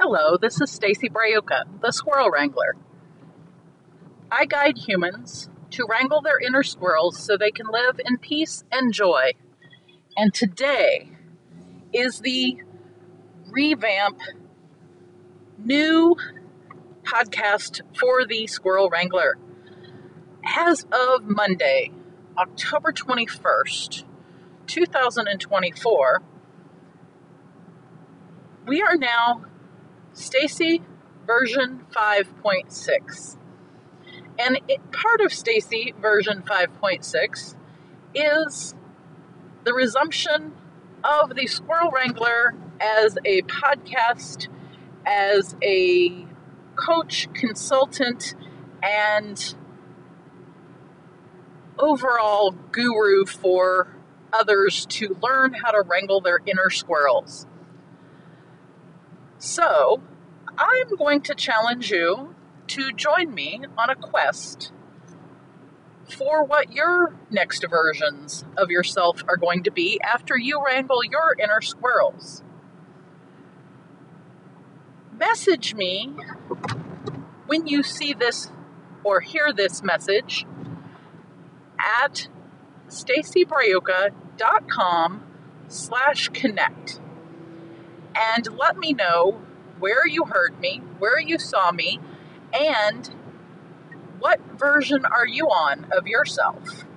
Hello, this is Stacy Braiuka, the Squirrel Wrangler. I guide humans to wrangle their inner squirrels so they can live in peace and joy. And today is the revamp new podcast for the Squirrel Wrangler. As of Monday, October 21st, 2024, we are now Stacy version 5.6. And part of Stacy version 5.6 is the resumption of the Squirrel Wrangler as a podcast, as a coach, consultant, and overall guru for others to learn how to wrangle their inner squirrels. So, I'm going to challenge you to join me on a quest for what your next versions of yourself are going to be after you wrangle your inner squirrels. Message me when you see this or hear this message at stacybraiuka.com/connect and let me know where you heard me, where you saw me, and what version are you on of yourself?